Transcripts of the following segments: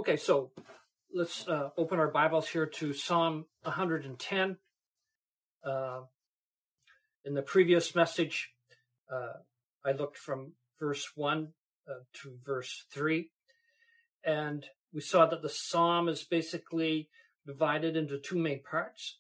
Okay, so let's open our Bibles here to Psalm 110. In the previous message, I looked from verse 1 to verse 3, and we saw that the psalm is basically divided into two main parts.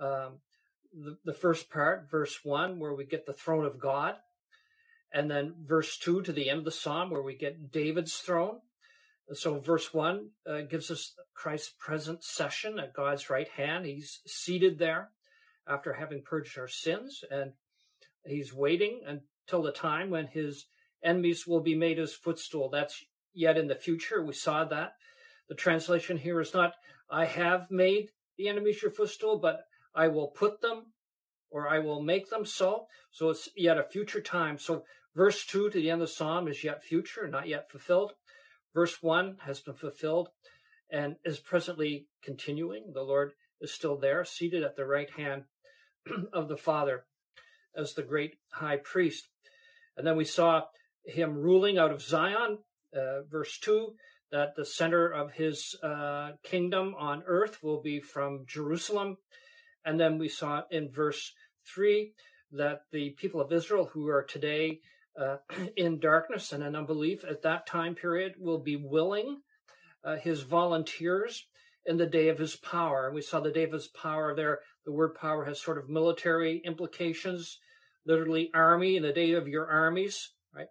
The first part, verse 1, where we get the throne of God, and then verse 2 to the end of the psalm, where we get David's throne. So verse 1 gives us Christ's present session at God's right hand. He's seated there after having purged our sins, and he's waiting until the time when his enemies will be made his footstool. That's yet in the future. We saw that. The translation here is not, I have made the enemies your footstool, but I will put them, or I will make them so. So it's yet a future time. So verse 2 to the end of the psalm is yet future, not yet fulfilled. Verse 1 has been fulfilled and is presently continuing. The Lord is still there, seated at the right hand of the Father as the great high priest. And then we saw him ruling out of Zion, verse 2, that the center of his kingdom on earth will be from Jerusalem. And then we saw in verse 3 that the people of Israel who are today in darkness and in unbelief at that time period will be willing, his volunteers in the day of his power. And we saw the day of his power there. The word power has sort of military implications, literally army, in the day of your armies, right?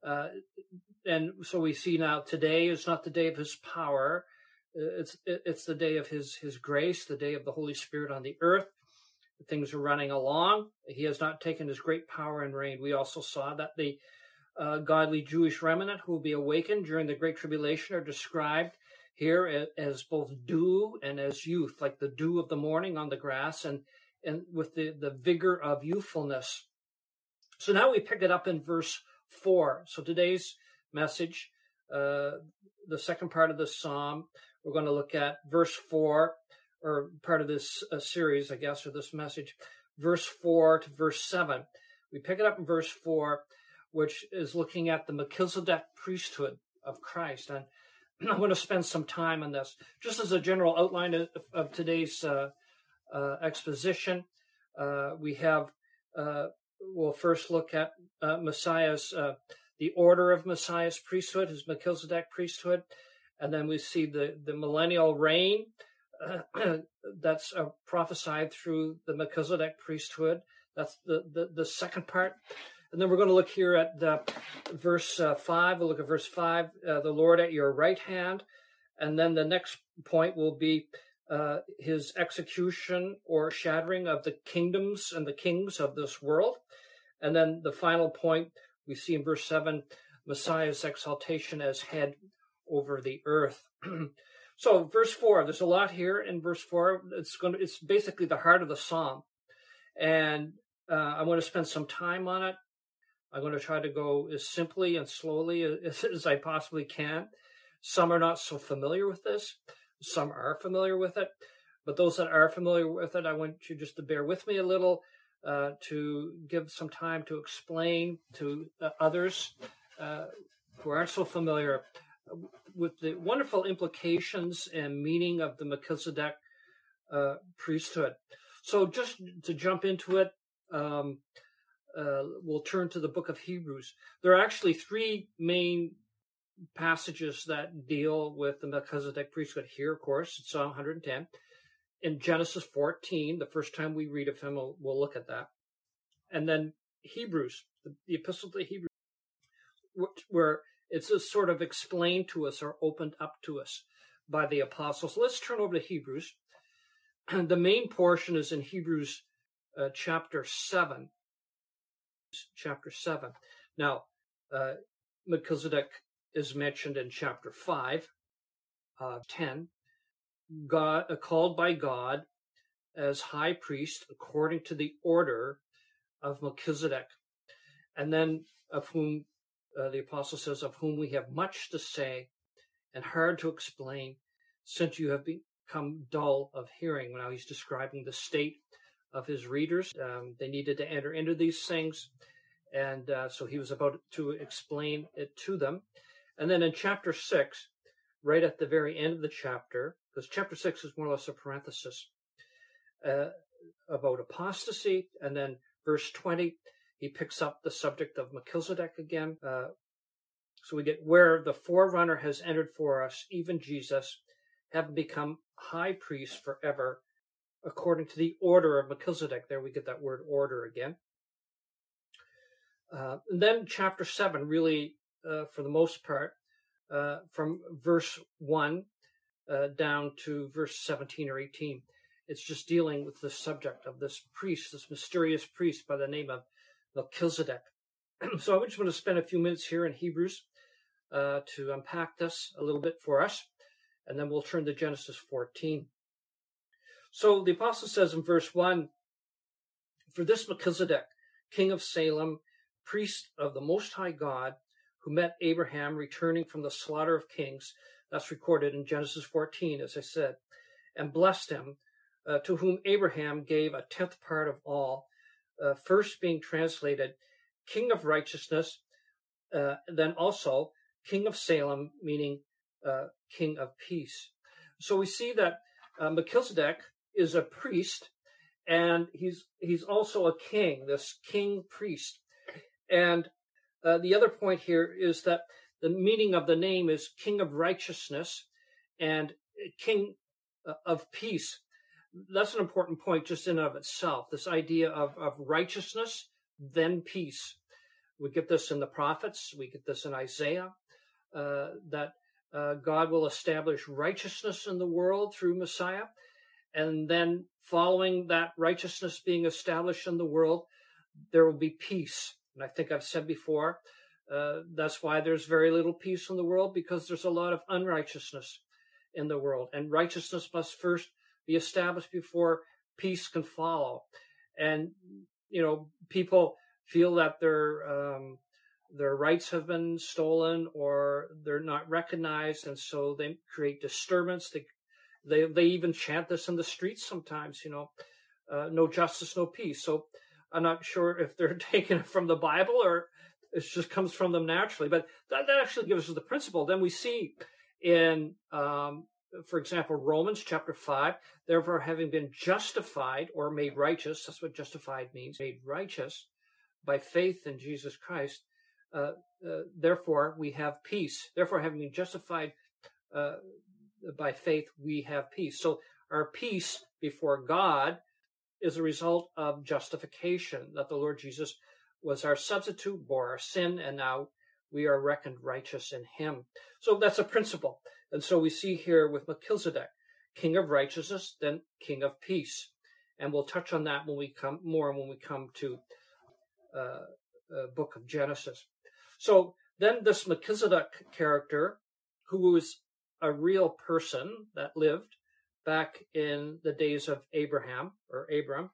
And so we see now today is not the day of his power. It's the day of his grace, the day of the Holy Spirit on the earth. Things are running along. He has not taken his great power and reign. We also saw that the godly Jewish remnant who will be awakened during the Great Tribulation are described here as both dew and as youth, like the dew of the morning on the grass and with the vigor of youthfulness. So now we pick it up in verse 4. So today's message, the second part of the psalm, we're going to look at verse 4, or part of this series, I guess, or this message, verse 4 to verse 7. We pick it up in verse 4, which is looking at the Melchizedek priesthood of Christ. And I'm going to spend some time on this. Just as a general outline of today's exposition, we'll first look at Messiah's, the order of Messiah's priesthood, his Melchizedek priesthood. And then we see the millennial reign that's prophesied through the Melchizedek priesthood. That's the second part. And then we're going to look here at verse 5. We'll look at verse 5, the Lord at your right hand. And then the next point will be his execution or shattering of the kingdoms and the kings of this world. And then the final point we see in verse 7, Messiah's exaltation as head over the earth. So verse 4, there's a lot here in verse 4. It's basically the heart of the psalm. And I want to spend some time on it. I'm going to try to go as simply and slowly as I possibly can. Some are not so familiar with this. Some are familiar with it. But those that are familiar with it, I want you just to bear with me a little to give some time to explain to others who aren't so familiar with the wonderful implications and meaning of the Melchizedek priesthood. So just to jump into it, we'll turn to the book of Hebrews. There are actually three main passages that deal with the Melchizedek priesthood here, of course. It's Psalm 110. In Genesis 14, the first time we read of him, we'll look at that. And then Hebrews, the epistle to Hebrews, where it's just sort of explained to us or opened up to us by the apostles. Let's turn over to Hebrews. And the main portion is in Hebrews chapter 7. Chapter 7. Now, Melchizedek is mentioned in chapter 5, 10. God, called by God as high priest according to the order of Melchizedek. And then of whom the apostle says, of whom we have much to say and hard to explain, since you have become dull of hearing. Now he's describing the state of his readers. They needed to enter into these things. And so he was about to explain it to them. And then in chapter 6, right at the very end of the chapter, because chapter 6 is more or less a parenthesis about apostasy. And then verse 20, he picks up the subject of Melchizedek again. So we get where the forerunner has entered for us, even Jesus, having become high priest forever, according to the order of Melchizedek. There we get that word order again. And then chapter 7, really, for the most part, from verse 1 down to verse 17 or 18, it's just dealing with the subject of this priest, this mysterious priest by the name of Melchizedek. So I just want to spend a few minutes here in Hebrews to unpack this a little bit for us, and then we'll turn to Genesis 14. So the apostle says in verse 1, "For this Melchizedek, king of Salem, priest of the Most High God, who met Abraham returning from the slaughter of kings," that's recorded in Genesis 14, as I said, "and blessed him, to whom Abraham gave a tenth part of all," first being translated king of righteousness, then also king of Salem, meaning king of peace. So we see that Melchizedek is a priest, and he's also a king, this king priest. And the other point here is that the meaning of the name is king of righteousness and king of peace. That's an important point just in and of itself, this idea of righteousness, then peace. We get this in the prophets, we get this in Isaiah, that God will establish righteousness in the world through Messiah, and then following that righteousness being established in the world, there will be peace. And I think I've said before, that's why there's very little peace in the world, because there's a lot of unrighteousness in the world, and righteousness must first be established before peace can follow. And people feel that their rights have been stolen or they're not recognized, and so they create disturbance. They even chant this in the streets sometimes, no justice, no peace. So I'm not sure if they're taking it from the Bible or it just comes from them naturally, but that actually gives us the principle. Then we see in, for example, Romans chapter 5, "Therefore, having been justified or made righteous," that's what justified means, made righteous by faith in Jesus Christ, therefore we have peace. Therefore, having been justified by faith, we have peace. So our peace before God is a result of justification, that the Lord Jesus was our substitute, bore our sin, and now we are reckoned righteous in him. So that's a principle. And so we see here with Melchizedek, king of righteousness, then king of peace. And we'll touch on that when we come to book of Genesis. So then this Melchizedek character, who was a real person that lived back in the days of Abraham, or Abram,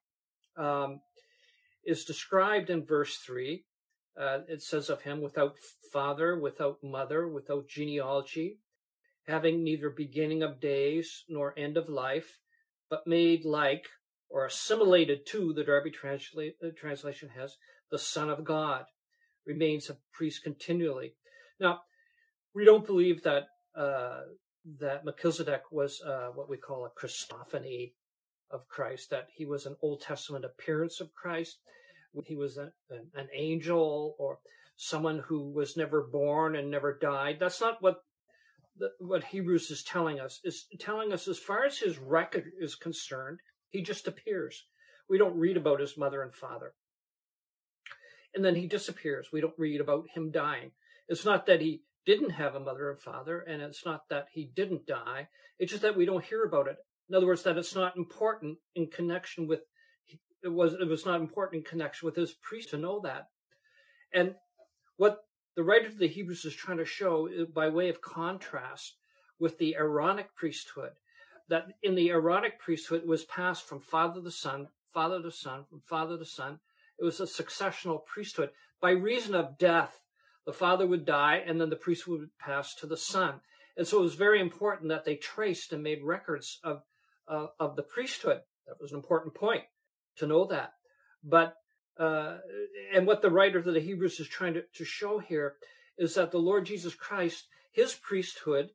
is described in verse 3. It says of him, "Without father, without mother, without genealogy, having neither beginning of days nor end of life, but made like," or assimilated to, the Darby translation has, "the Son of God, remains a priest continually." Now, we don't believe that Melchizedek was what we call a Christophany of Christ, that he was an Old Testament appearance of Christ. He was an angel or someone who was never born and never died. That's not what Hebrews is telling us. It's telling us, as far as his record is concerned, he just appears. We don't read about his mother and father. And then he disappears. We don't read about him dying. It's not that he didn't have a mother and father, and it's not that he didn't die. It's just that we don't hear about it. In other words, that it's not important in connection with, it was not important in connection with his priest to know that. And what the writer of the Hebrews is trying to show, by way of contrast with the Aaronic priesthood, that in the Aaronic priesthood it was passed from father to son, father to son, from father to son. It was a successional priesthood. By reason of death, the father would die, and then the priest would pass to the son. And so it was very important that they traced and made records of the priesthood. That was an important point to know that. But and what the writer of the Hebrews is trying to show here is that the Lord Jesus Christ, his priesthood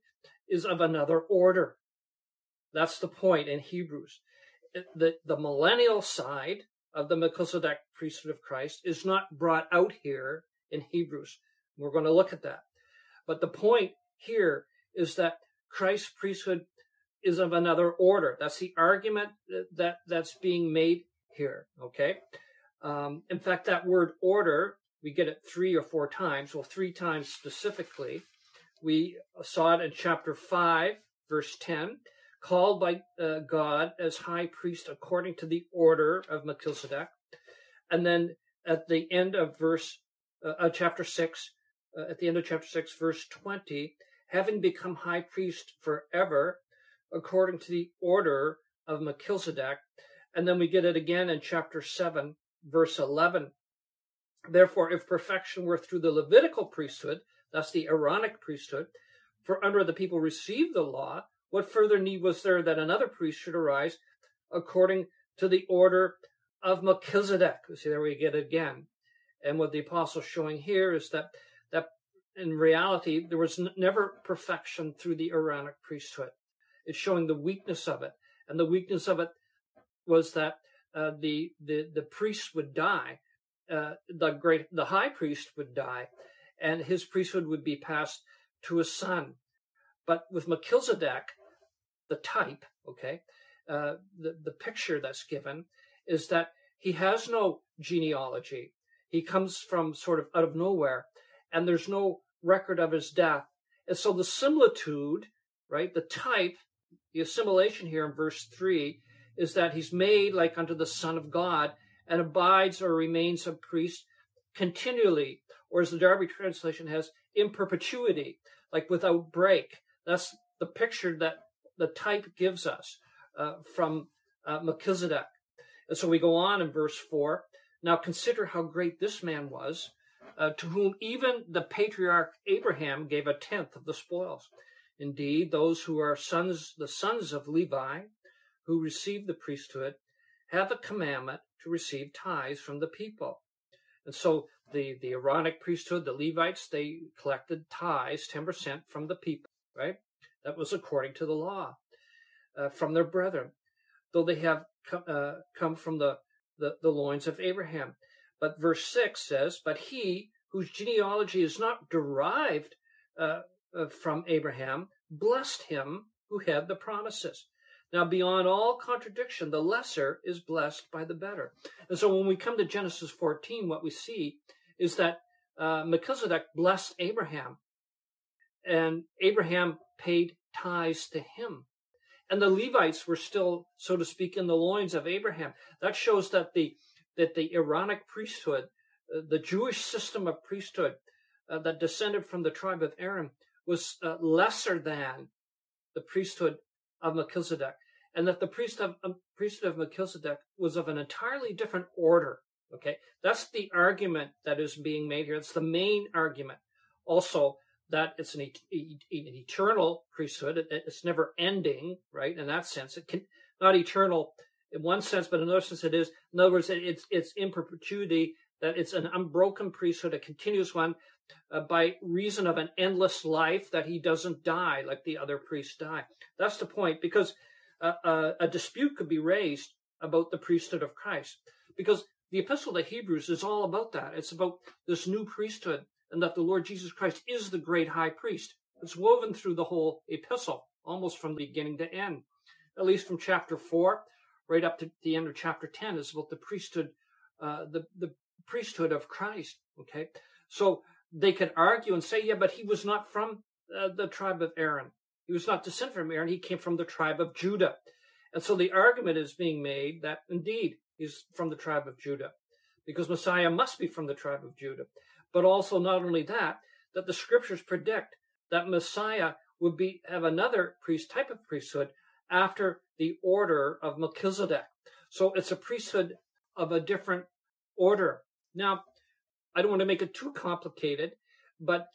is of another order. That's the point in Hebrews. The millennial side of the Melchizedek priesthood of Christ is not brought out here in Hebrews. We're going to look at that. But the point here is that Christ's priesthood is of another order. That's the argument that's being made here, okay? In fact, that word order, we get it 3 or 4 times. Well, 3 times specifically. We saw it in chapter 5, verse 10, called by God as high priest according to the order of Melchizedek. And then at the end of chapter 6, at the end of chapter 6, verse 20, having become high priest forever according to the order of Melchizedek. And then we get it again in chapter 7, verse 11. Therefore, if perfection were through the Levitical priesthood, that's the Aaronic priesthood, for under the people received the law, what further need was there that another priest should arise according to the order of Melchizedek? See, there we get it again. And what the apostle is showing here is that in reality, there was never perfection through the Aaronic priesthood. It's showing the weakness of it. And the weakness of it was that the priest would die. The high priest would die, and his priesthood would be passed to a son. But with Melchizedek, the type, okay, the picture that's given is that he has no genealogy. He comes from sort of out of nowhere, and there's no record of his death. And so the similitude, right, the type, the assimilation here in verse 3 is that he's made like unto the Son of God and abides or remains a priest continually, or as the Darby translation has, in perpetuity, like without break. That's the picture that the type gives us from Melchizedek. And so we go on in verse 4. Now consider how great this man was, to whom even the patriarch Abraham gave 1/10 of the spoils. Indeed, those who are the sons of Levi, who receive the priesthood, have a commandment to receive tithes from the people. And so the Aaronic priesthood, the Levites, they collected tithes, 10% from the people, right? That was according to the law, from their brethren, though they have come from the loins of Abraham. But verse 6 says, but he whose genealogy is not derived from Abraham blessed him who had the promises. Now, beyond all contradiction, the lesser is blessed by the better. And so when we come to Genesis 14, what we see is that Melchizedek blessed Abraham, and Abraham paid tithes to him. And the Levites were still, so to speak, in the loins of Abraham. That shows that the Aaronic priesthood, the Jewish system of priesthood that descended from the tribe of Aaron, was lesser than the priesthood of Melchizedek, and that the priesthood of Melchizedek was of an entirely different order. Okay, that's the argument that is being made here. It's the main argument. Also, that it's an eternal priesthood. It's never ending, right? In that sense, it can not eternal in one sense, but in another sense, it is. In other words, it's in perpetuity. That it's an unbroken priesthood, a continuous one, by reason of an endless life, that he doesn't die like the other priests die. That's the point, because a dispute could be raised about the priesthood of Christ, because the Epistle to Hebrews is all about that. It's about this new priesthood, and that the Lord Jesus Christ is the great high priest. It's woven through the whole epistle, almost from beginning to end, at least from chapter 4 right up to the end of chapter 10 is about the priesthood, the priesthood of Christ. Okay, so they could argue and say, yeah, but he was not from the tribe of Aaron. He was not descended from Aaron. He came from the tribe of Judah. And so the argument is being made that indeed he's from the tribe of Judah, because Messiah must be from the tribe of Judah. But also not only that, that the scriptures predict that Messiah would have another type of priesthood after the order of Melchizedek. So it's a priesthood of a different order. Now, I don't want to make it too complicated, but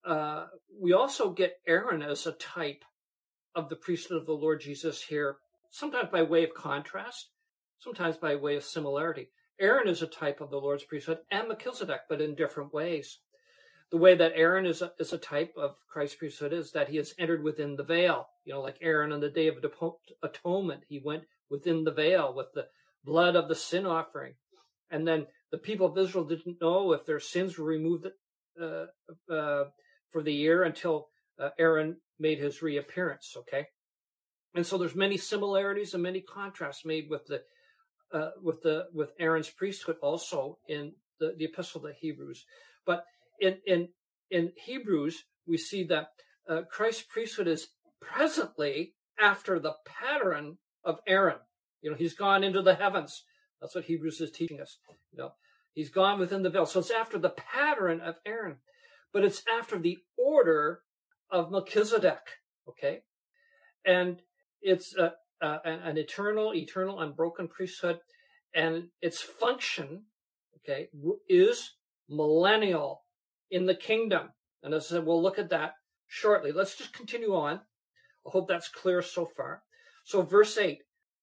we also get Aaron as a type of the priesthood of the Lord Jesus here, sometimes by way of contrast, sometimes by way of similarity. Aaron is a type of the Lord's priesthood and Melchizedek, but in different ways. the way that Aaron is a type of Christ's priesthood is that he has entered within the veil. Like Aaron on the Day of Atonement, he went within the veil with the blood of the sin offering. And then the people of Israel didn't know if their sins were removed for the year until Aaron made his reappearance, okay? And so there's many similarities and many contrasts made with Aaron's priesthood also in the epistle to Hebrews. But in Hebrews, we see that Christ's priesthood is presently after the pattern of Aaron. He's gone into the heavens. That's what Hebrews is teaching us. He's gone within the veil. So it's after the pattern of Aaron, but it's after the order of Melchizedek, okay? And it's an eternal, unbroken priesthood, and its function, okay, is millennial in the kingdom. And as I said, we'll look at that shortly. Let's just continue on. I hope that's clear so far. So verse 8,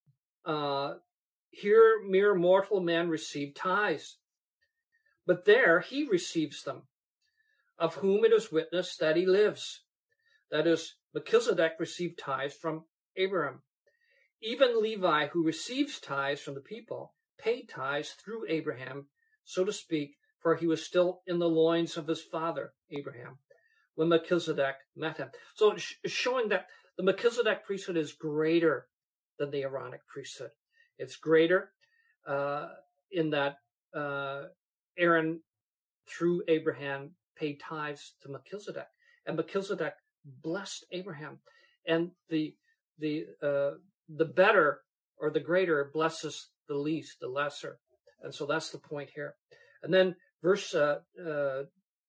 here mere mortal men receive tithes, but there he receives them, of whom it is witnessed that he lives. That is, Melchizedek received tithes from Abraham. Even Levi, who receives tithes from the people, paid tithes through Abraham, so to speak, for he was still in the loins of his father, Abraham, when Melchizedek met him. So it's showing that the Melchizedek priesthood is greater than the Aaronic priesthood. It's greater in that Aaron, through Abraham, paid tithes to Melchizedek, and Melchizedek blessed Abraham, and the better or the greater blesses the least, the lesser, and so that's the point here. And then verse 11.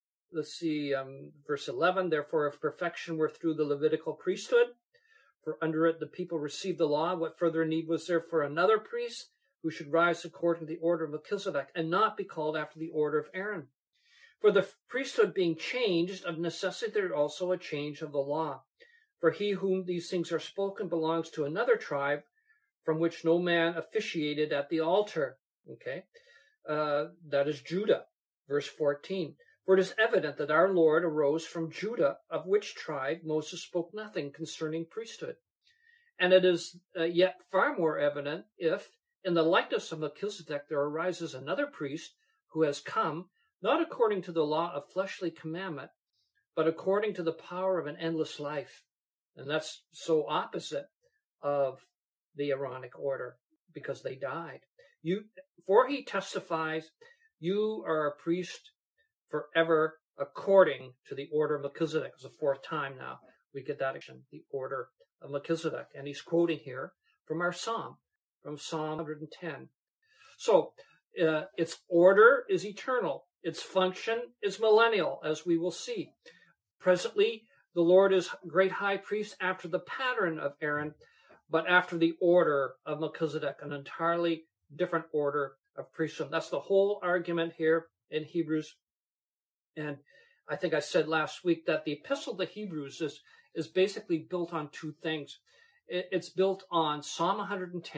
Therefore, if perfection were through the Levitical priesthood, for under it the people received the law, what further need was there for another priest who should rise according to the order of Melchizedek, and not be called after the order of Aaron? For the priesthood being changed, of necessity there also a change of the law. For he whom these things are spoken belongs to another tribe, from which no man officiated at the altar. Okay, that is Judah. Verse 14. For it is evident that our Lord arose from Judah, of which tribe Moses spoke nothing concerning priesthood. And it is yet far more evident if, in the likeness of Melchizedek, there arises another priest who has come, not according to the law of fleshly commandment, but according to the power of an endless life. And that's so opposite of the Aaronic order, because they died. For he testifies, you are a priest forever according to the order of Melchizedek. It's the fourth time now we get that action, the order of Melchizedek. And he's quoting here from our psalm, from Psalm 110. So its order is eternal. Its function is millennial, as we will see. Presently, the Lord is great high priest after the pattern of Aaron, but after the order of Melchizedek, an entirely different order of priesthood. That's the whole argument here in Hebrews. And I think I said last week that the epistle to Hebrews is basically built on two things. It's built on Psalm 110,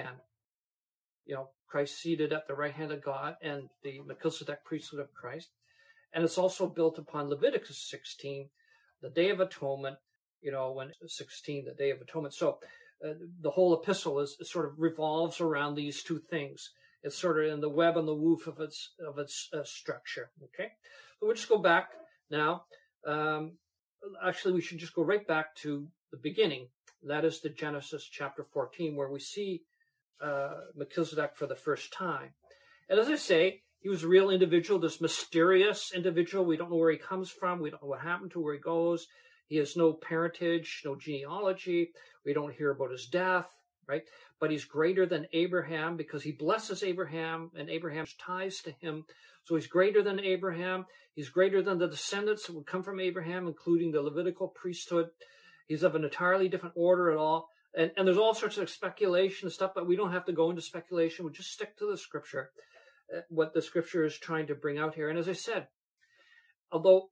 Christ seated at the right hand of God, and the Melchizedek priesthood of Christ. And it's also built upon Leviticus 16, the Day of Atonement, when 16, the Day of Atonement. So the whole epistle sort of revolves around these two things. It's sort of in the web and the woof of its structure. Okay, so we'll just go back now. Actually, we should just go right back to the beginning. That is the Genesis chapter 14, where we see Melchizedek for the first time. And as I say, he was a real individual, this mysterious individual. We don't know where he comes from. We don't know what happened to where he goes. He has no parentage, no genealogy. We don't hear about his death, right? But he's greater than Abraham because he blesses Abraham and Abraham's ties to him. So he's greater than Abraham. He's greater than the descendants that would come from Abraham, including the Levitical priesthood. He's of an entirely different order at all. And there's all sorts of speculation and stuff, but we don't have to go into speculation. We'll just stick to the scripture, what the scripture is trying to bring out here. And as I said, although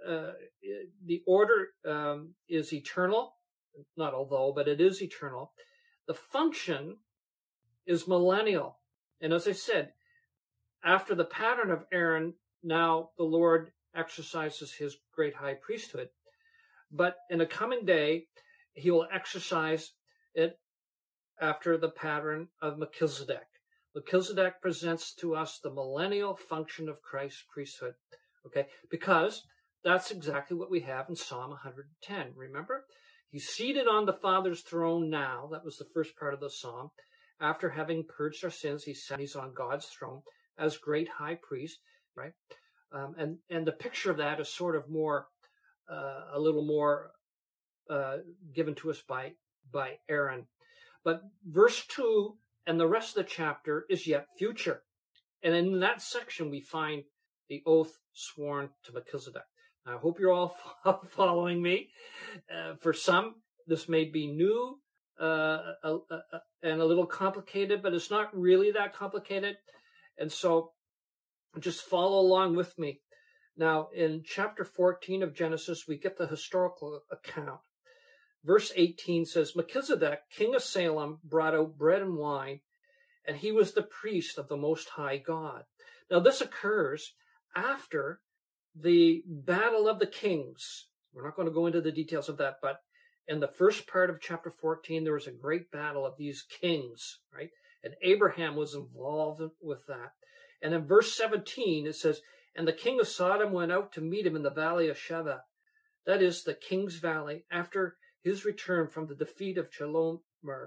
the order is eternal, not although, but it is eternal, the function is millennial. And as I said, after the pattern of Aaron, now the Lord exercises his great high priesthood. But in a coming day, he will exercise it after the pattern of Melchizedek. Melchizedek presents to us the millennial function of Christ's priesthood, okay? Because that's exactly what we have in Psalm 110. Remember? He's seated on the Father's throne now. That was the first part of the psalm. After having purged our sins, he's on God's throne as great high priest, right? And the picture of that is sort of more, a little more given to us by Aaron. But verse 2 and the rest of the chapter is yet future. And in that section, we find the oath sworn to Melchizedek. I hope you're all following me. For some, this may be new and a little complicated, but it's not really that complicated. And so just follow along with me. Now, in chapter 14 of Genesis, we get the historical account. Verse 18 says, Melchizedek, king of Salem, brought out bread and wine, and he was the priest of the Most High God. Now, this occurs after the Battle of the Kings. We're not going to go into the details of that, but in the first part of chapter 14, there was a great battle of these kings, right? And Abraham was involved with that. And in verse 17, it says, and the king of Sodom went out to meet him in the valley of Sheba, that is the king's valley, after his return from the defeat of Chedorlaomer,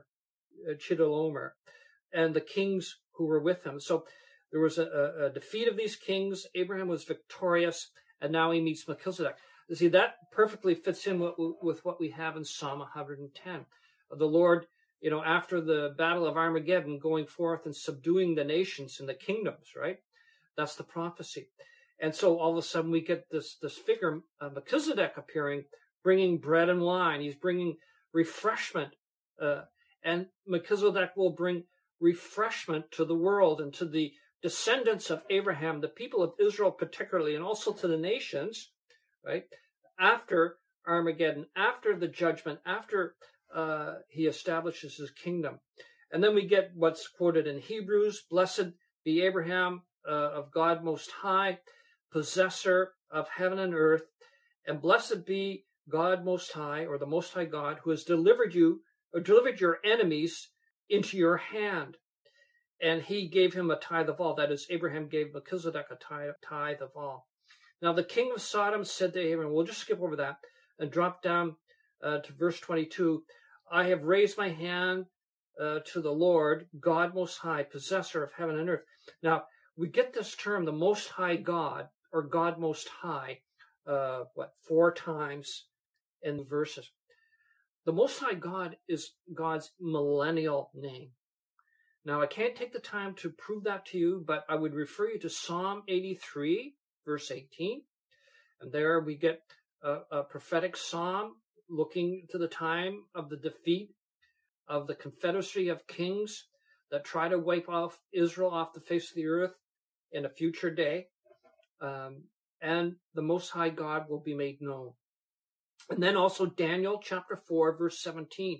and the kings who were with him. So there was a defeat of these kings. Abraham was victorious, and now he meets Melchizedek. You see, that perfectly fits in with what we have in Psalm 110. The Lord, after the Battle of Armageddon, going forth and subduing the nations and the kingdoms, right? That's the prophecy. And so all of a sudden we get this figure, Melchizedek, appearing, bringing bread and wine. He's bringing refreshment, and Melchizedek will bring refreshment to the world and to the descendants of Abraham, the people of Israel particularly, and also to the nations, right? After Armageddon, after the judgment, after he establishes his kingdom. And then we get what's quoted in Hebrews, blessed be Abraham of God Most High, possessor of heaven and earth, and blessed be God Most High, or the Most High God, who has delivered your enemies into your hand. And he gave him a tithe of all. That is, Abraham gave Melchizedek a tithe of all. Now, the king of Sodom said to Abraham, we'll just skip over that and drop down to verse 22. I have raised my hand to the Lord, God Most High, possessor of heaven and earth. Now, we get this term, the Most High God, or God Most High, 4 times in the verses. The Most High God is God's millennial name. Now, I can't take the time to prove that to you, but I would refer you to Psalm 83, verse 18. And there we get a prophetic psalm looking to the time of the defeat of the confederacy of kings that try to wipe off Israel off the face of the earth in a future day. And the Most High God will be made known. And then also Daniel chapter 4, verse 17,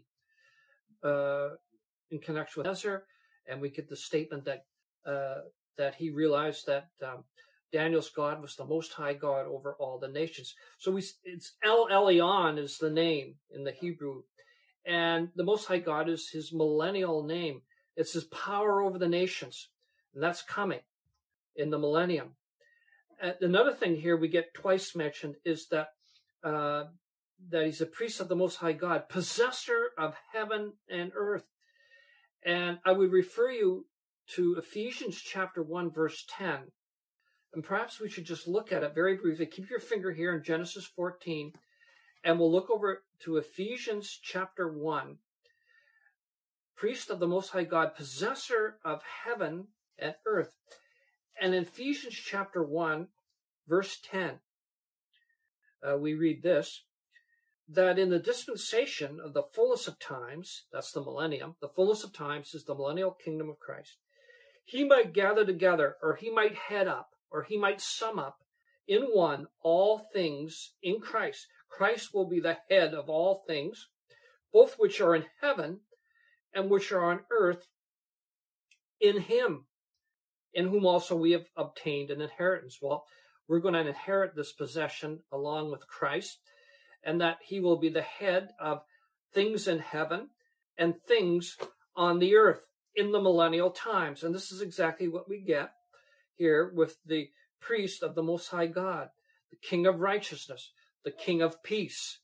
in connection with Ezra. And we get the statement that he realized that Daniel's God was the Most High God over all the nations. So it's El Elyon is the name in the Hebrew, and the Most High God is his millennial name. It's his power over the nations, and that's coming in the millennium. Another thing here we get twice mentioned is that he's a priest of the Most High God, possessor of heaven and earth. And I would refer you to Ephesians chapter 1, verse 10. And perhaps we should just look at it very briefly. Keep your finger here in Genesis 14, and we'll look over to Ephesians chapter 1. Priest of the Most High God, possessor of heaven and earth. And in Ephesians chapter 1, verse 10, we read this, that in the dispensation of the fullness of times, that's the millennium, the fullness of times is the millennial kingdom of Christ, he might gather together, or he might head up, or he might sum up in one all things in Christ. Christ will be the head of all things, both which are in heaven and which are on earth, in him, in whom also we have obtained an inheritance. Well, we're going to inherit this possession along with Christ, and that he will be the head of things in heaven and things on the earth in the millennial times. And this is exactly what we get here with the priest of the Most High God, the King of righteousness, the King of peace.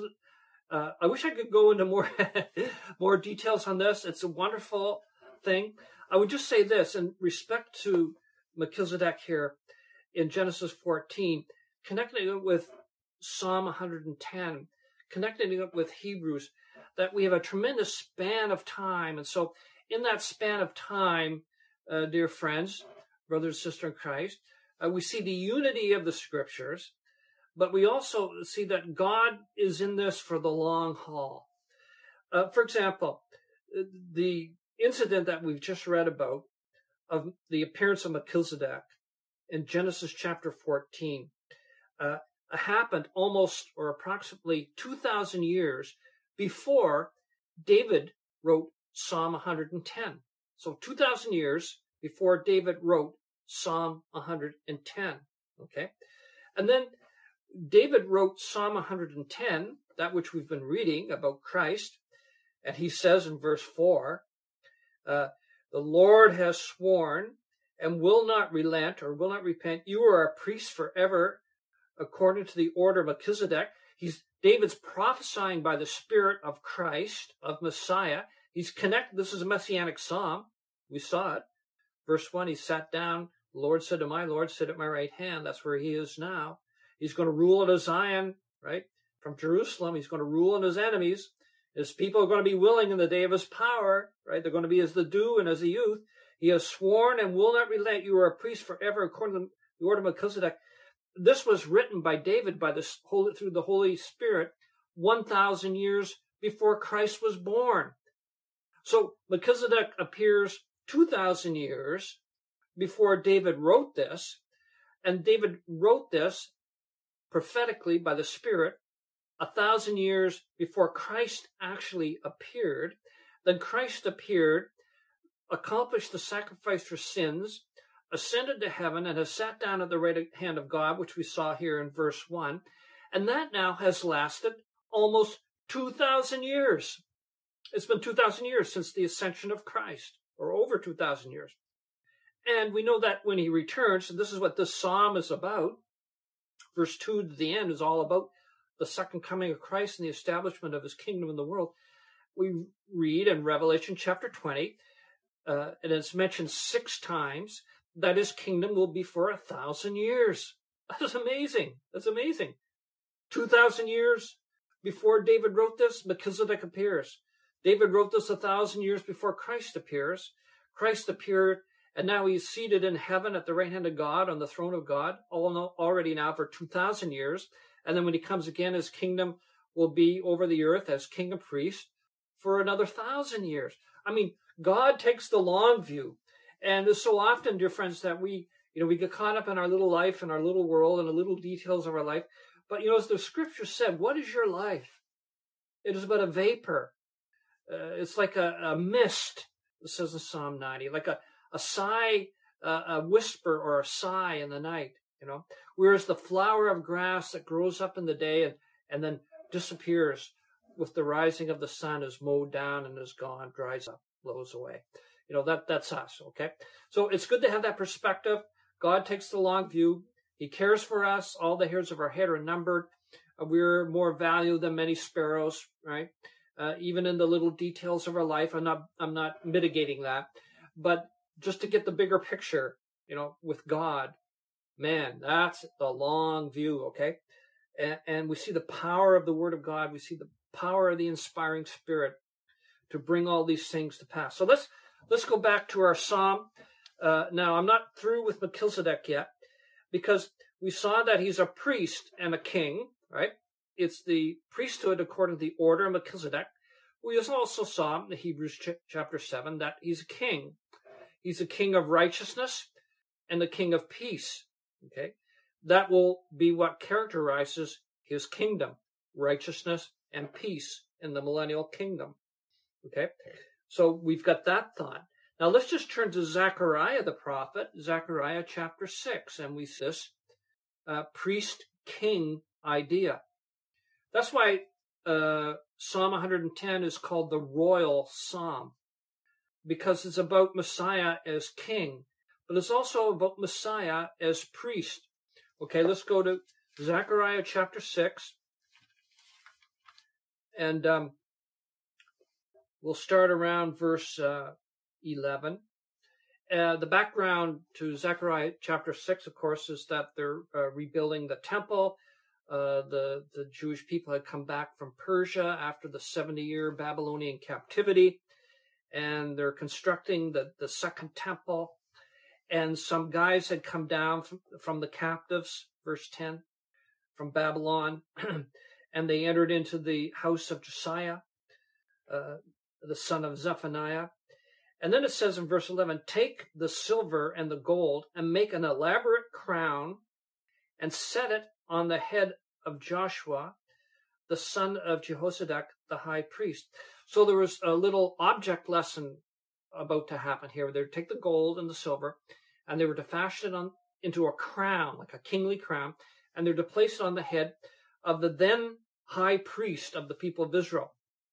I wish I could go into more more details on this. It's a wonderful thing. I would just say this in respect to Melchizedek here in Genesis 14, connecting it with Psalm 110, connecting it with Hebrews, that we have a tremendous span of time. And so in that span of time, dear friends, brothers and sisters in Christ, we see the unity of the scriptures, but we also see that God is in this for the long haul. For example, the incident that we've just read about of the appearance of Melchizedek in Genesis chapter 14 happened almost or approximately 2,000 years before David wrote Psalm 110. So 2,000 years before David wrote Psalm 110. Okay. And then David wrote Psalm 110, that which we've been reading about Christ. And he says in verse 4, the Lord has sworn and will not relent or will not repent. You are a priest forever according to the order of Melchizedek. David's prophesying by the Spirit of Christ, of Messiah. He's connected. This is a messianic psalm. We saw it. Verse 1, he sat down. The Lord said to my Lord, sit at my right hand. That's where he is now. He's going to rule out of Zion, right? From Jerusalem. He's going to rule on his enemies. His people are going to be willing in the day of his power, right? They're going to be as the dew and as the youth. He has sworn and will not relent. You are a priest forever according to the order of Melchizedek. This was written by David through the Holy Spirit 1,000 years before Christ was born. So Melchizedek appears 2,000 years before David wrote this, and David wrote this prophetically by the Spirit 1,000 years before Christ actually appeared. Then Christ appeared, accomplished the sacrifice for sins, ascended to heaven, and has sat down at the right hand of God, which we saw here in verse 1. And that now has lasted almost 2,000 years. It's been 2,000 years since the ascension of Christ, or over 2,000 years. And we know that when he returns, and this is what this psalm is about, verse 2 to the end is all about the second coming of Christ and the establishment of his kingdom in the world. We read in Revelation chapter 20, and it's mentioned 6 times, that his kingdom will be for 1,000 years. That is amazing. That's amazing. 2,000 years before David wrote this, Melchizedek appears. David wrote this 1,000 years before Christ appears. Christ appeared, and now he's seated in heaven at the right hand of God on the throne of God, already now for 2,000 years. And then when he comes again, his kingdom will be over the earth as king and priest for another 1,000 years. I mean, God takes the long view. And it's so often, dear friends, that we get caught up in our little life and our little world and the little details of our life. But, as the scripture said, what is your life? It is but a vapor. It's like a mist, it says in Psalm 90, like a sigh, a whisper or a sigh in the night, Whereas the flower of grass that grows up in the day and then disappears with the rising of the sun is mowed down and is gone, dries up, blows away. That's us, okay? So it's good to have that perspective. God takes the long view. He cares for us. All the hairs of our head are numbered. We're more valuable than many sparrows, right? Even in the little details of our life. I'm not mitigating that. But just to get the bigger picture, with God, man, that's the long view, okay? And we see the power of the Word of God. We see the power of the inspiring Spirit to bring all these things to pass. So let's go back to our psalm. Now, I'm not through with Melchizedek yet, because we saw that he's a priest and a king, right? It's the priesthood according to the order of Melchizedek. We also saw in Hebrews chapter 7 that he's a king. He's a king of righteousness and the king of peace, okay? That will be what characterizes his kingdom, righteousness and peace in the millennial kingdom, okay? So we've got that thought. Now let's just turn to Zechariah the prophet, Zechariah chapter 6, and we see this priest-king idea. That's why Psalm 110 is called the royal psalm, because it's about Messiah as king, but it's also about Messiah as priest. Okay, let's go to Zechariah chapter 6, and we'll start around verse 11. The background to Zechariah chapter 6, of course, is that they're rebuilding the temple. The Jewish people had come back from Persia after the 70-year Babylonian captivity, and they're constructing the second temple. And some guys had come down from the captives, verse 10, from Babylon, and they entered into the house of Josiah, the son of Zephaniah. And then it says in verse 11, take the silver and the gold and make an elaborate crown and set it on the head of Joshua, the son of Jehozadak, the high priest. So there was a little object lesson about to happen here. They would take the gold and the silver, and they were to fashion it into a crown, like a kingly crown, and they're to place it on the head of the then high priest of the people of Israel,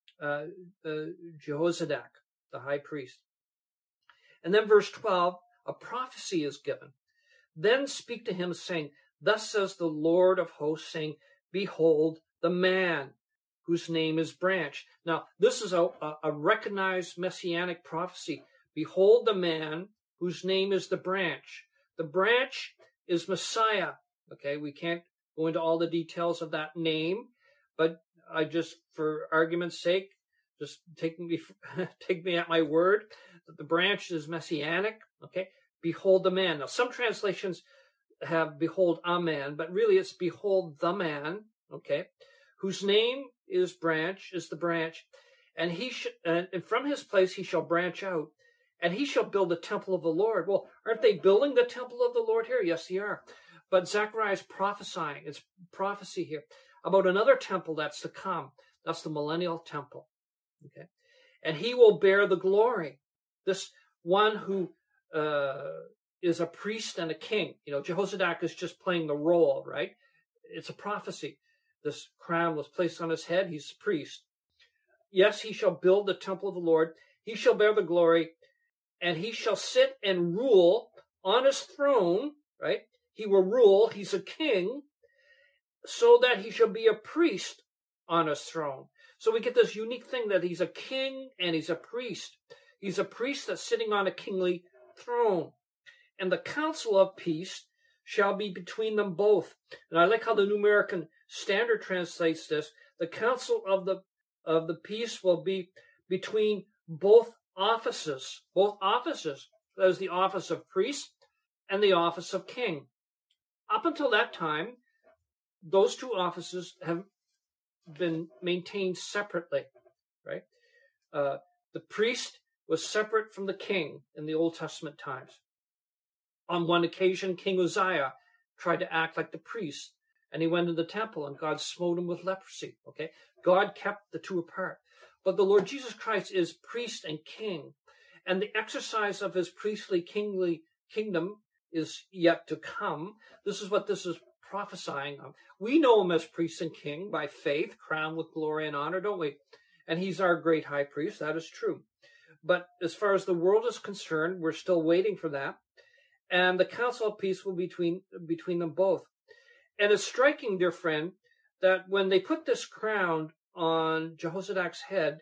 Jehozadak, the high priest. And then verse 12, a prophecy is given. Then speak to him, saying, thus says the Lord of hosts, saying, behold, the man whose name is Branch. Now, this is a recognized messianic prophecy. Behold, the man whose name is the Branch. The branch is Messiah. Okay, we can't go into all the details of that name, but I just, for argument's sake, just take me at my word that the branch is messianic. Okay, behold the man. Now, some translations have behold a man, but really it's behold the man. Okay, whose name is Branch, is the branch, and and from his place he shall branch out, and he shall build the temple of the Lord. Well, aren't they building the temple of the Lord here? Yes, they are. But Zechariah is prophesying. It's prophecy here about another temple that's to come. That's the millennial temple. Okay, and he will bear the glory. This one who is a priest and a king. You know, Jehozadak is just playing the role, right? It's a prophecy. This crown was placed on his head. He's a priest. Yes, he shall build the temple of the Lord. He shall bear the glory, and he shall sit and rule on his throne, right? He will rule. He's a king, so that he shall be a priest on his throne. So we get this unique thing that he's a king and he's a priest. He's a priest that's sitting on a kingly throne. And the council of peace shall be between them both. And I like how the New American Standard translates this. The council of the peace will be between both offices. Both offices. That is the office of priest and the office of king. Up until that time, those two offices have been maintained separately, right? The priest was separate from the king in the Old Testament times. On one occasion, King Uzziah tried to act like the priest, and he went to the temple, and God smote him with leprosy, okay? God kept the two apart. But the Lord Jesus Christ is priest and king, and the exercise of his priestly kingly kingdom is yet to come. This is what this is prophesying of. We know him as priest and king by faith, crowned with glory and honor, don't we? And he's our great high priest. That is true. But as far as the world is concerned, we're still waiting for that. And the council of peace will be between them both. And it's striking, dear friend, that when they put this crown on Jehozadak's head,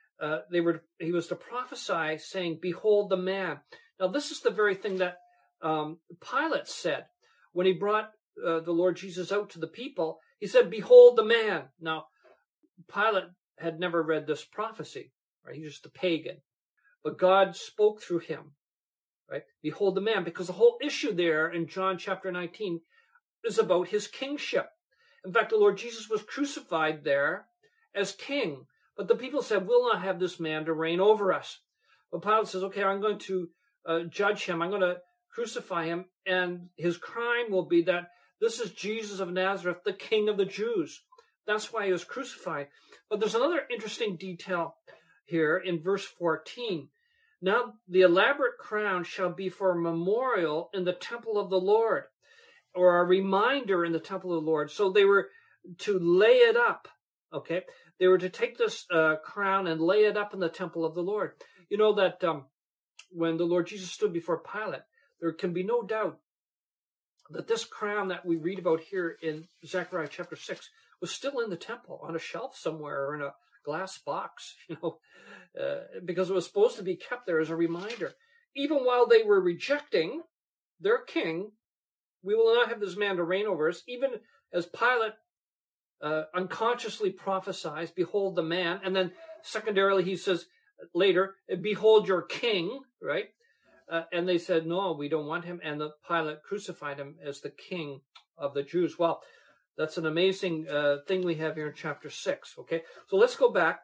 he was to prophesy, saying, "Behold the man." Now, this is the very thing that Pilate said when he brought the Lord Jesus out to the people. He said, "Behold the man." Now, Pilate had never read this prophecy, right? He's just a pagan. But God spoke through him, right? Behold the man, because the whole issue there in John chapter 19 is about his kingship. In fact, the Lord Jesus was crucified there as king. But the people said, "We'll not have this man to reign over us." But Pilate says, "Okay, I'm going to judge him. I'm going to crucify him. And his crime will be that this is Jesus of Nazareth, the King of the Jews." That's why he was crucified. But there's another interesting detail here in verse 14. "Now the elaborate crown shall be for a memorial in the temple of the Lord." or a reminder in the temple of the Lord. So they were to lay it up, okay? They were to take this crown and lay it up in the temple of the Lord. You know that when the Lord Jesus stood before Pilate, there can be no doubt that this crown that we read about here in Zechariah chapter 6 was still in the temple on a shelf somewhere or in a glass box, because it was supposed to be kept there as a reminder. Even while they were rejecting their king, we will not have this man to reign over us, even as Pilate unconsciously prophesies, behold the man, and then secondarily he says later, behold your king, right? And they said, no, we don't want him, and the Pilate crucified him as the king of the Jews. Well, that's an amazing thing we have here in chapter 6, okay? So let's go back.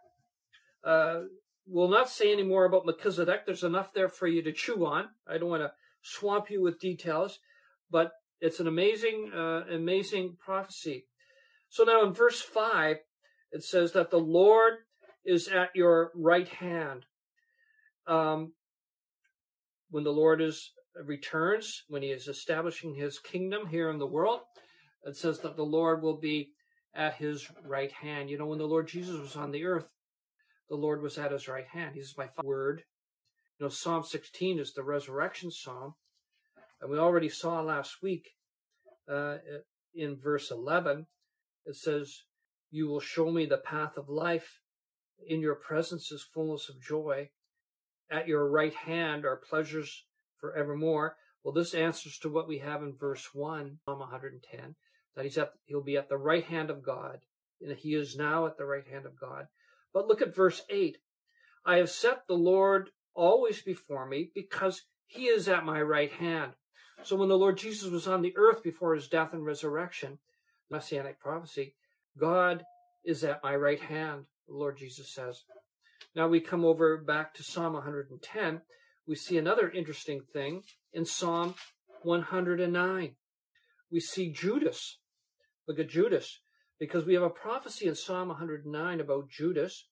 We'll not say any more about Melchizedek. There's enough there for you to chew on. I don't want to swamp you with details, but it's an amazing, amazing prophecy. So now in verse 5, it says that the Lord is at your right hand. When the Lord returns, when he is establishing his kingdom here in the world, it says that the Lord will be at his right hand. You know, when the Lord Jesus was on the earth, the Lord was at his right hand. He's my word. You know, Psalm 16 is the resurrection psalm. And we already saw last week in verse 11, it says, you will show me the path of life. In your presence is fullness of joy. At your right hand are pleasures forevermore. Well, this answers to what we have in verse 1, Psalm 110, that he'll be at the right hand of God. And he is now at the right hand of God. But look at verse 8. I have set the Lord always before me because he is at my right hand. So when the Lord Jesus was on the earth before his death and resurrection, Messianic prophecy, God is at my right hand, the Lord Jesus says. Now we come over back to Psalm 110. We see another interesting thing in Psalm 109. We see Judas. Look at Judas, because we have a prophecy in Psalm 109 about Judas.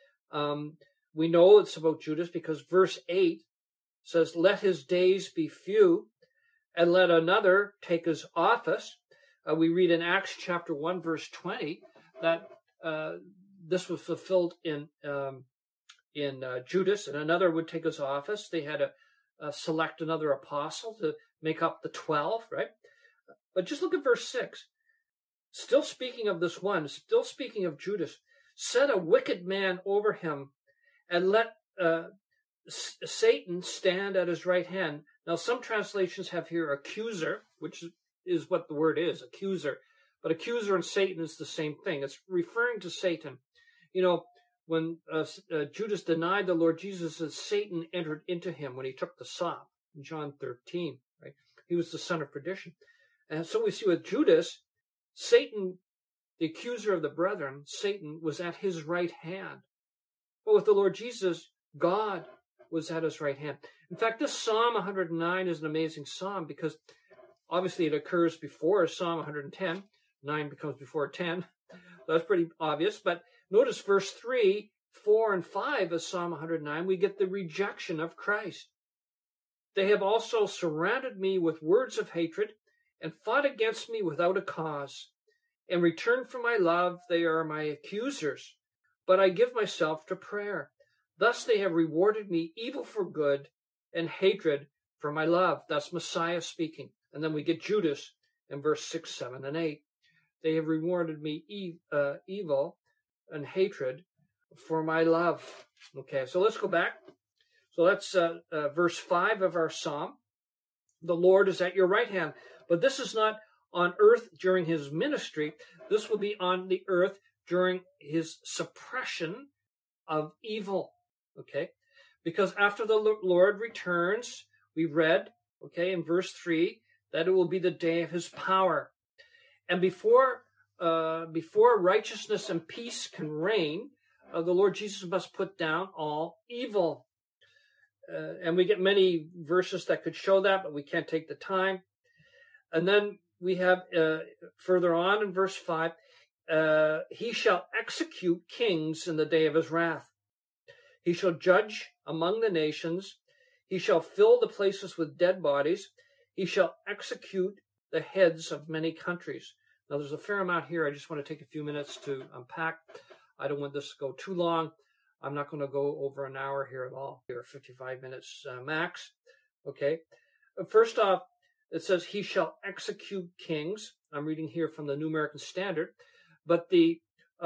We know it's about Judas because verse 8 says, let his days be few, and let another take his office. We read in Acts chapter 1, verse 20, that this was fulfilled in Judas, and another would take his office. They had to select another apostle to make up the 12, right? But just look at verse 6. Still speaking of this one, still speaking of Judas, set a wicked man over him, and let Satan stand at his right hand. Now, some translations have here accuser, which is what the word is, accuser. But accuser and Satan is the same thing. It's referring to Satan. You know, when Judas denied the Lord Jesus, as Satan entered into him when he took the sop in John 13, right? He was the son of perdition. And so we see with Judas, Satan, the accuser of the brethren, Satan was at his right hand. But with the Lord Jesus, God was at his right hand. In fact, this Psalm 109 is an amazing psalm because obviously it occurs before Psalm 110. 9 becomes before 10. That's pretty obvious. But notice verse 3, 4, and 5 of Psalm 109, we get the rejection of Christ. They have also surrounded me with words of hatred and fought against me without a cause. In return for my love, they are my accusers, but I give myself to prayer. Thus they have rewarded me evil for good and hatred for my love. That's Messiah speaking. And then we get Judas in verse 6, 7, and 8. They have rewarded me evil and hatred for my love. Okay, so let's go back. So that's verse 5 of our psalm. The Lord is at your right hand. But this is not on earth during his ministry. This will be on the earth during his suppression of evil. Okay, because after the Lord returns, we read, okay, in verse 3, that it will be the day of his power. And before righteousness and peace can reign, the Lord Jesus must put down all evil. And we get many verses that could show that, but we can't take the time. And then we have further on in verse 5, he shall execute kings in the day of his wrath. He shall judge among the nations. He shall fill the places with dead bodies. He shall execute the heads of many countries. Now, there's a fair amount here. I just want to take a few minutes to unpack. I don't want this to go too long. I'm not going to go over an hour here at all. Here, 55 minutes max. Okay. First off, it says, he shall execute kings. I'm reading here from the New American Standard. But the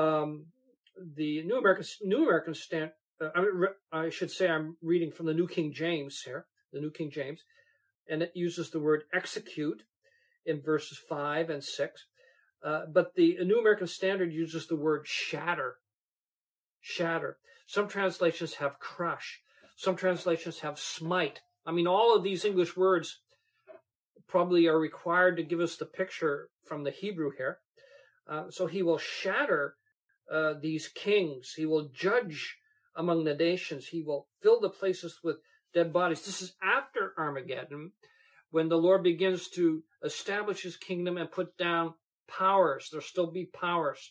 New American Standard, I should say I'm reading from the New King James here, the New King James, and it uses the word execute in verses 5 and 6. But the New American Standard uses the word shatter. Shatter. Some translations have crush. Some translations have smite. I mean, all of these English words probably are required to give us the picture from the Hebrew here. So he will shatter these kings. He will judge among the nations. He will fill the places with dead bodies. This is after Armageddon, when the Lord begins to establish his kingdom and put down powers. There'll still be powers.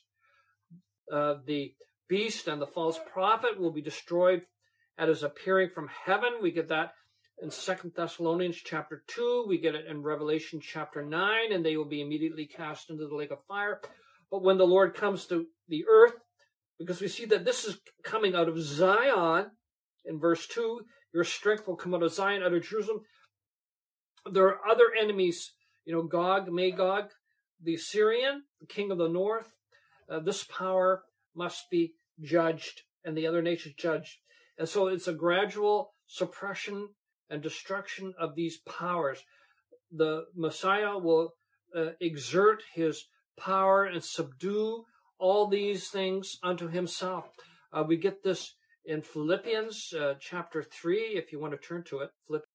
The beast and the false prophet will be destroyed at his appearing from heaven. We get that in 2 Thessalonians chapter 2. We get it in Revelation chapter 9, and they will be immediately cast into the lake of fire. But when the Lord comes to the earth, because we see that this is coming out of Zion, in verse 2, your strength will come out of Zion, out of Jerusalem. There are other enemies, Gog, Magog, the Assyrian, the king of the north. This power must be judged, and the other nations judged. And so it's a gradual suppression and destruction of these powers. The Messiah will exert his power and subdue all these things unto himself. We get this in Philippians chapter 3, if you want to turn to it.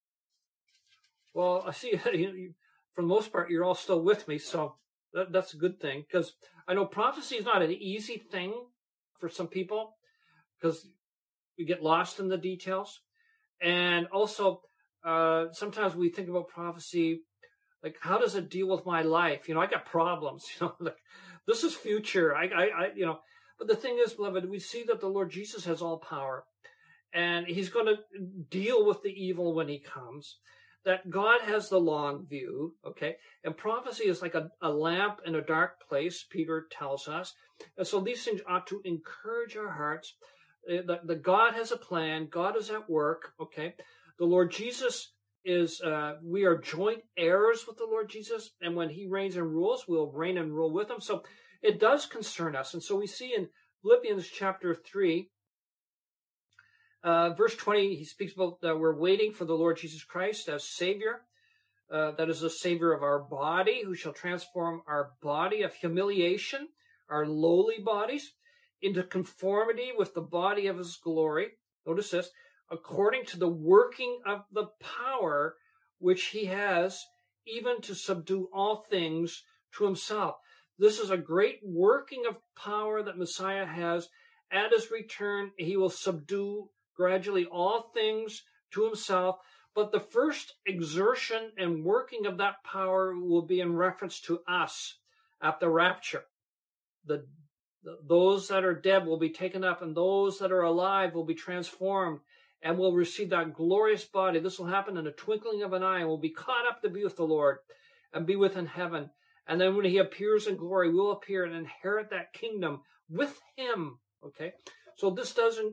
Well, I see for the most part, you're all still with me, so that's a good thing, because I know prophecy is not an easy thing for some people, because we get lost in the details. And also, sometimes we think about prophecy, like, how does it deal with my life? I got problems, like, this is future. But the thing is, beloved, we see that the Lord Jesus has all power, and he's going to deal with the evil when he comes, that God has the long view, okay? And prophecy is like a lamp in a dark place, Peter tells us. And so these things ought to encourage our hearts that God has a plan, God is at work, okay? The Lord Jesus is, we are joint heirs with the Lord Jesus, and when he reigns and rules, we'll reign and rule with him. So it does concern us. And so we see in Philippians chapter 3, verse 20, he speaks about that we're waiting for the Lord Jesus Christ as Savior. That is the Savior of our body, who shall transform our body of humiliation, our lowly bodies, into conformity with the body of his glory. Notice this, according to the working of the power which he has, even to subdue all things to himself. This is a great working of power that Messiah has. At his return, he will subdue gradually all things to himself. But the first exertion and working of that power will be in reference to us at the rapture. Those that are dead will be taken up, and those that are alive will be transformed and will receive that glorious body. This will happen in a twinkling of an eye, and will be caught up to be with the Lord and be with in heaven. And then when he appears in glory, we'll appear and inherit that kingdom with him. Okay, so this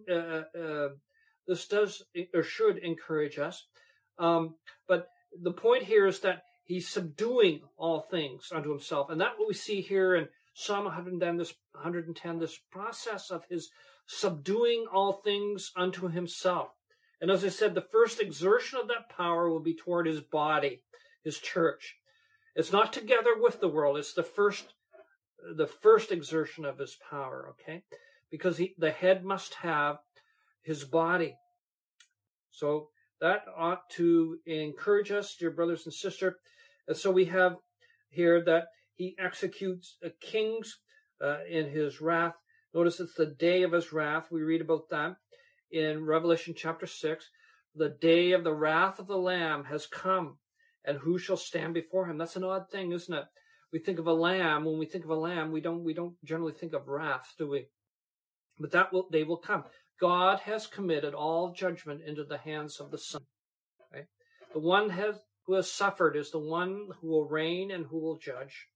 does or should encourage us. But the point here is that he's subduing all things unto himself, and that's what we see here in Psalm 110, this process of his subduing all things unto himself. And as I said, the first exertion of that power will be toward his body, his church. It's not together with the world. It's the first exertion of his power, okay? Because the head must have his body. So that ought to encourage us, dear brothers and sisters. And so we have here that he executes kings in his wrath. Notice it's the day of his wrath. We read about that in Revelation chapter 6. The day of the wrath of the Lamb has come, and who shall stand before him? That's an odd thing, isn't it? We think of a lamb. When we think of a lamb, we don't generally think of wrath, do we? But they will come. God has committed all judgment into the hands of the Son. Right? The one who has suffered is the one who will reign and who will judge.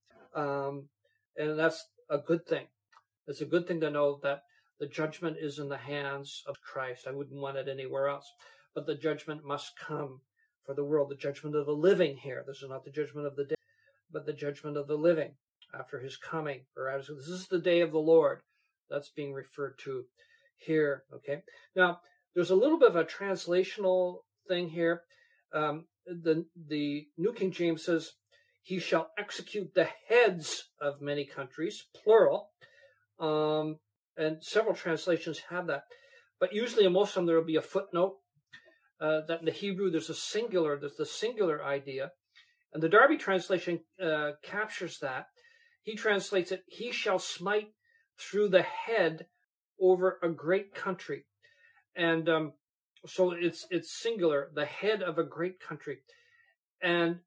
And that's a good thing. It's a good thing to know that the judgment is in the hands of Christ. I wouldn't want it anywhere else. But the judgment must come for the world, the judgment of the living here. This is not the judgment of the dead, but the judgment of the living after his coming. This is the day of the Lord. That's being referred to here. Okay. Now, there's a little bit of a translational thing here. The New King James says, he shall execute the heads of many countries, plural. And several translations have that. But usually in most of them, there will be a footnote that in the Hebrew, there's the singular idea. And the Darby translation captures that. He translates it, he shall smite through the head over a great country. And so it's singular, the head of a great country. And,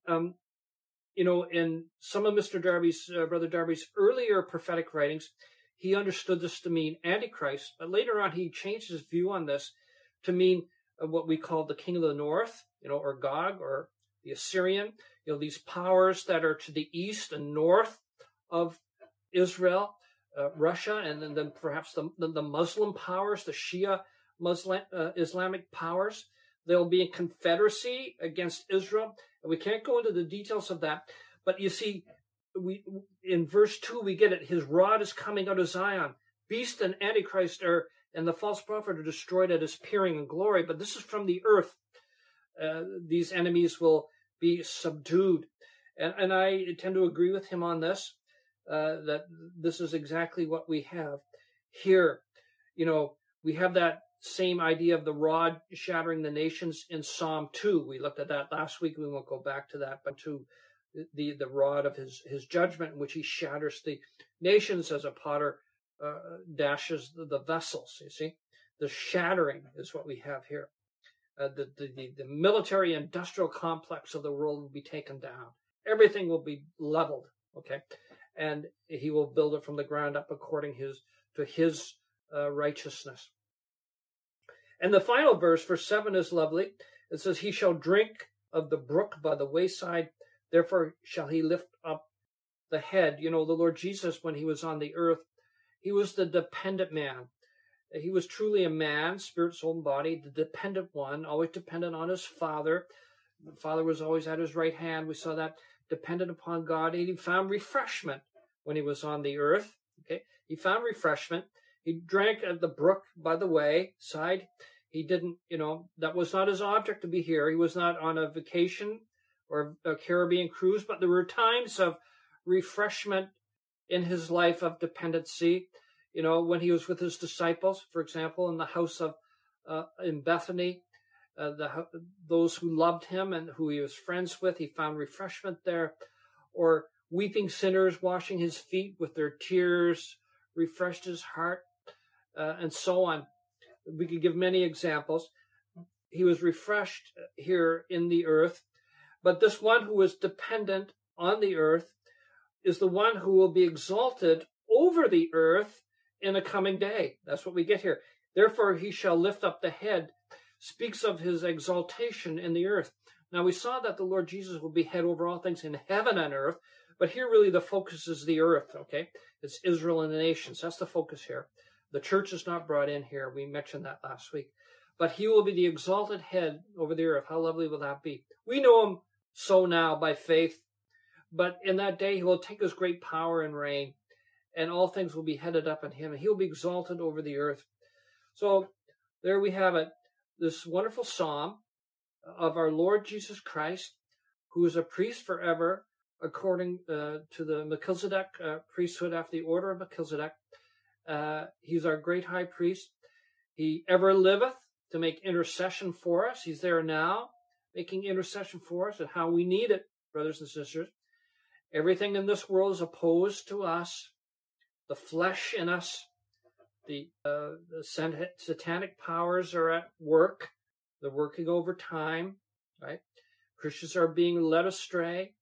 in some of Mr. Darby's, Brother Darby's earlier prophetic writings, he understood this to mean Antichrist, but later on he changed his view on this to mean what we call the king of the north, or Gog, or the Assyrian, these powers that are to the east and north of Israel, Russia, and then perhaps the Muslim powers, the Shia Islamic powers. They'll be in confederacy against Israel. And we can't go into the details of that, but you see, in verse 2, we get it. His rod is coming out of Zion. Beast and Antichrist and the false prophet are destroyed at his appearing in glory. But this is from the earth. These enemies will be subdued. And I tend to agree with him on this, that this is exactly what we have here. We have that same idea of the rod shattering the nations in Psalm 2. We looked at that last week. We won't go back to that, but to the rod of his judgment, in which he shatters the nations as a potter dashes the vessels. You see, the shattering is what we have here. The military industrial complex of the world will be taken down. Everything will be leveled. Okay, and he will build it from the ground up according to his righteousness. And the final verse, verse 7, is lovely. It says, he shall drink of the brook by the wayside. Therefore shall he lift up the head. The Lord Jesus, when he was on the earth, he was the dependent man. He was truly a man, spirit, soul, and body, the dependent one, always dependent on his Father. The Father was always at his right hand. We saw that, dependent upon God. And he found refreshment when he was on the earth. Okay, he found refreshment. He drank at the brook by the wayside. He didn't, that was not his object to be here. He was not on a vacation or a Caribbean cruise, but there were times of refreshment in his life of dependency. When he was with his disciples, for example, in the house of in Bethany, those who loved him and who he was friends with, he found refreshment there. Or weeping sinners washing his feet with their tears refreshed his heart, and so on. We could give many examples. He was refreshed here in the earth. But this one who is dependent on the earth is the one who will be exalted over the earth in a coming day. That's what we get here. Therefore, he shall lift up the head, speaks of his exaltation in the earth. Now, we saw that the Lord Jesus will be head over all things in heaven and earth, but here really the focus is the earth, okay? It's Israel and the nations. That's the focus here. The church is not brought in here. We mentioned that last week. But he will be the exalted head over the earth. How lovely will that be? We know him so now by faith, but in that day he will take his great power and reign, and all things will be headed up in him, and he will be exalted over the earth. So there we have it, this wonderful psalm of our Lord Jesus Christ, who is a priest forever, according to the Melchizedek priesthood after the order of Melchizedek. He's our great high priest. He ever liveth to make intercession for us. He's there now, making intercession for us, and how we need it, brothers and sisters. Everything in this world is opposed to us. The flesh in us, the satanic powers are at work. They're working overtime, right? Christians are being led astray.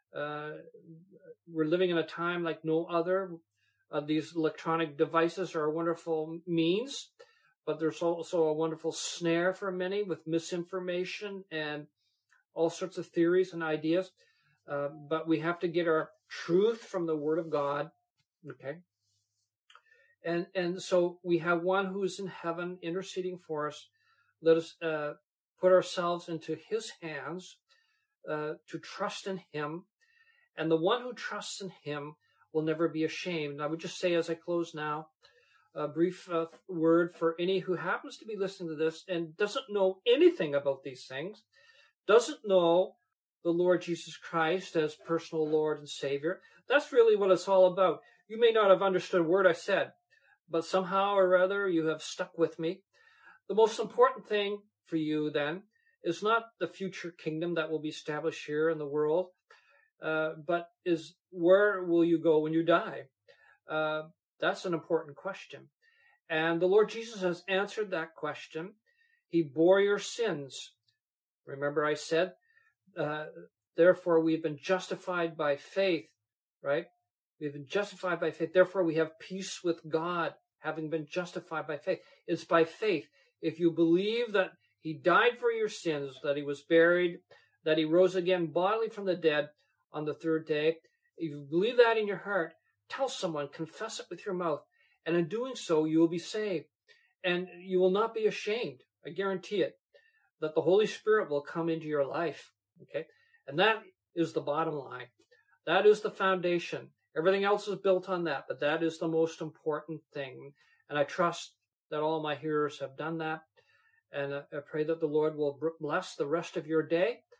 We're living in a time like no other. These electronic devices are a wonderful means, but there's also a wonderful snare for many with misinformation and all sorts of theories and ideas, but we have to get our truth from the Word of God. Okay. And so we have one who is in heaven interceding for us. Let us put ourselves into his hands to trust in him. And the one who trusts in him will never be ashamed. And I would just say as I close now, a brief word for any who happens to be listening to this and doesn't know anything about these things, doesn't know the Lord Jesus Christ as personal Lord and Savior. That's really what it's all about. You may not have understood a word I said, but somehow or other you have stuck with me. The most important thing for you then is not the future kingdom that will be established here in the world, but is where will you go when you die? That's an important question. And the Lord Jesus has answered that question. He bore your sins. Remember I said, therefore we've been justified by faith, right? We've been justified by faith. Therefore we have peace with God, having been justified by faith. It's by faith. If you believe that he died for your sins, that he was buried, that he rose again bodily from the dead on the third day, if you believe that in your heart, tell someone, confess it with your mouth, and in doing so, you will be saved. And you will not be ashamed, I guarantee it, that the Holy Spirit will come into your life, okay? And that is the bottom line. That is the foundation. Everything else is built on that, but that is the most important thing. And I trust that all my hearers have done that. And I pray that the Lord will bless the rest of your day.